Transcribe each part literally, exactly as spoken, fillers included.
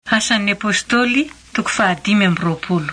Asan'ny apôstôly toko fahadimy amby roapolo.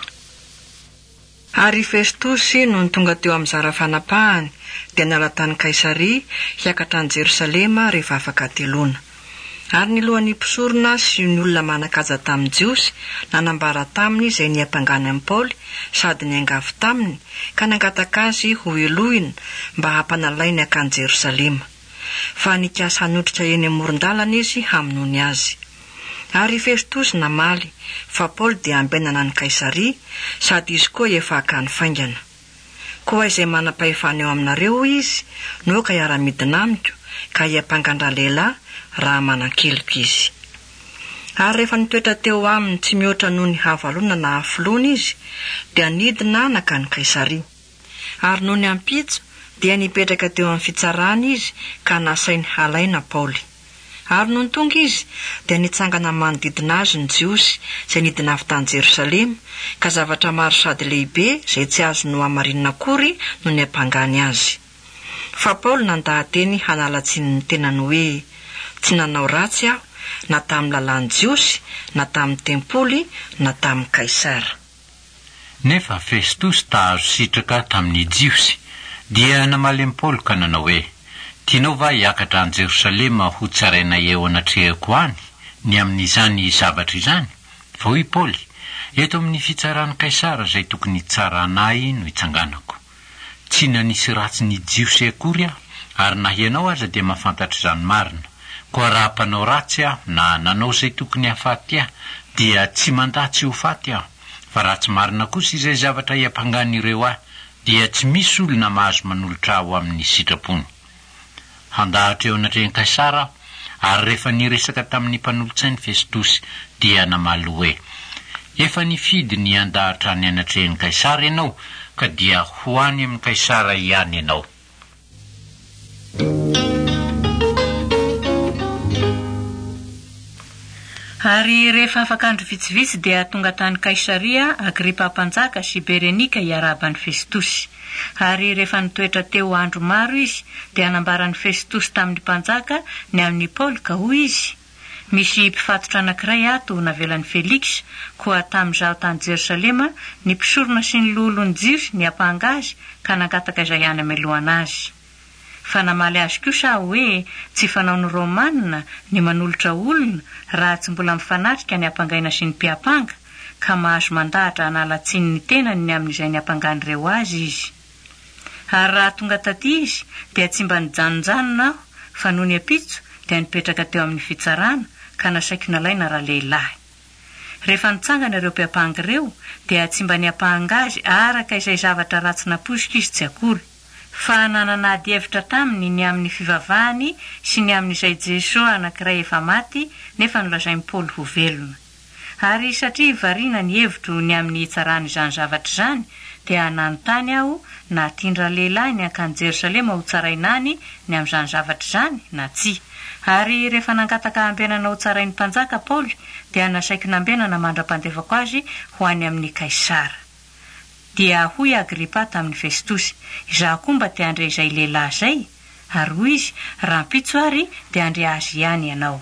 Ary Festusy no tonga teo amin'ny zara fanapahany dia nala tany Kaisaria hiakatra any Jerosalema rehefa afaka teloana. Ary ny lohan'ny mpisorona sy ny olona manakaja tamin'ny Jiosy nanambara taminy izay niampangany amin'ny Paoly sady niangavy taminy ka nangataka azy ho elohina mba hampanalainy akany Jerosalema. Fa nikasa hanotritra eny amoron-dalana izy hamonoany azy. Ary Festus namaly fa Paul dia ambenana ny Kaisaria sady izy koa efa akany faingana. Koa izay manam-pahefana eo aminareo izy no ka hiara-midina amiko ka hiampangandra lehilahy raha manan-keloka izy. Ary rehefa nitoetra teo aminy tsy mihoatra noho ny havalona na hafilona izy dia nidina nakany Kaisaria. Ary noho ny ampitso dia nipetraka teo amin'ny fitsarana izy ka nasainy halaina Paoly. Ary noho ny tonga izy dia nitsangana manodidina azy ny Jiosy izay nidina avy tany Jerosalema ka zavatra maro sady lehibe izay tsy azo no hamarinina akory no ny ampangany azy. Fa Paoly nandahateny hanalatsiny ny tenany hoe tsy nanao ratsy aho na tamin'ny lalàn'ny Jiosy na tamin'ny tempoly na tamin'ny Kaisara. Nefa Festus tahazo sitraka tamin'ny Jiosy dia namaly amin'ny Paoly ka nanao hoe tianao va hiakatra any Jerosalema ho tsaraina eo anatrehako any ny amin'izany zavatra izany? Fa hoy Paoly, eto amin'ny fitsarany Kaisara izay tokony tsara anahy no hitsanganako. Tsy nanisy ratsy ny Jiosy akory aho, ary na ianao aza dia mahafantatra izany marina. Koa raha mpanao ratsy aho na nanao izay tokony hafaty aho dia tsy mandatsy ho faty aho. Fa raha tsy marina kosa izay zavatra hiampangan'ireo aho dia tsy misy olona mahazo manolotra aho amin'ny sitrapony. Handahatra eo anatrehany Kaisara ary rehefa niresaka tamin'ny mpanolotsainy Festus dia namaly hoe efa nifidy ny handahatra any anatrehany Kaisara ianao ka dia ho any amin'ny Kaisara ihany ianao. Ary rehefa afaka andro vitsivitsy dia tonga tany Kaisaria Agripa mpanjaka sy Berenika hiarahaba ny Festus. Ary rehefa nitoetra teo andro maro izy dia nambarany Festus tamin'ny mpanjaka ny amin'ny Paoly ka hoy izy, misy mpifatotra anankiray ato navelan'ny Felix koa tamin'izaho tany Jerosalema ny mpisorona sy ny lolon'ny Jiosy ny apangazy ka nangataka izay any amelohanazy. Fa namaly azy kosa hoe tsy fanao ny Romanina ny manolotra olona raha tsy mbola mifanatrika ny apangaina sy ny mpiapanga ka mahazo mandahatra hanalatsiny ny tenany ny amin'izay ny apangan'ireo azy izy. Ary raha tonga taty izy dia tsy mba nijanonjanona aho fa noho ny ampitso dia nipetraka teo amin'ny fitsarana ka nasaiko nalaina raha lehilahy. Rehefa nitsangana ireo mpiapanga ireo dia tsy mba niapanga azy araka izay zavatra ratsy naposika izy tsy akory. Fa nanana hevitra taminy ny amin'ny fivavahany sy ny amin'izay Jesosy anankiray efa maty nefa nolazainy Paoly ho velona. Ary satria variana ny hevitro ny amin'ny hitsarana izany zavatra izany dia nanontany aho na tindra lehilahy ny akany Jerosalema ho tsarainany ny amin'izany zavatra izany na tsia. Ary rehefa nangataka ambenana ho tsarainy mpanjaka Paoly dia nasaiko nambenana mandra-pandevako azy ho any amin'ny Kaisara. Dia hoy Agripa tamin'ny Festus, izaho koa mba te andre izay lehilahy izay. Ary hoy izy, raha mpitso ary dia andre azy ihany ianao.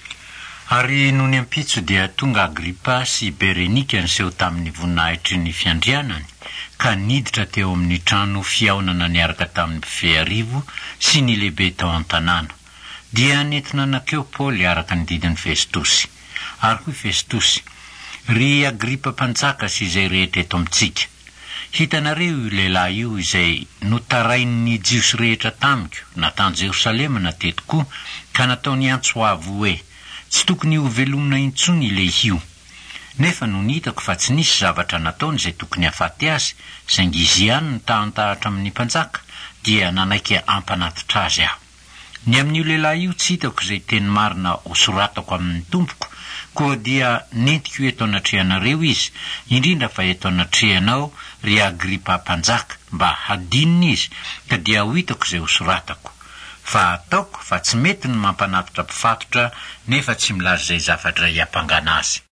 Ary noho ny ampitso dia tonga Agripa sy Berenika niseho tamin'ny voninahitry ny fiandrianany ka niditra teo amin'ny trano fiaonana niaraka tamin'ny mpife-arivo sy ny lehibe tao an-tanàna. Dia nentina nakeo Paoly araka ny didin'ny Festus. Ary hoy Festus, ry Agripa mpanjaka sy izay rehetra eto amintsika, hitanareo io lehilahy io izay notarain'ny Jiosy rehetra tamiko na tany Jerosalema na teto koa ka nataony antsoavo hoe tsy tokony ho velomina intsony ilay io. Nefa no nitako fa tsy nisy zavatra nataony izay tokony hafaty azy saingy izy ihany ny tahantahatra amin'ny mpanjaka dia nanaiky ampanatitra azy aho. Ny amin'io lehilahy io tsy hitako izay teny marina ho soratako amin'ny tompoko koa dia nentiko eto anatrehanareo izy, indrindra fa eto anatrehanao ry Agripa mpanjaka mba hadinina izy ka dia ho hitako izay ho soratako. Fa ataoko fa tsy mety ny mampanatitra mpifatotra nefa tsy milaza izay zavatra hiampangana azy.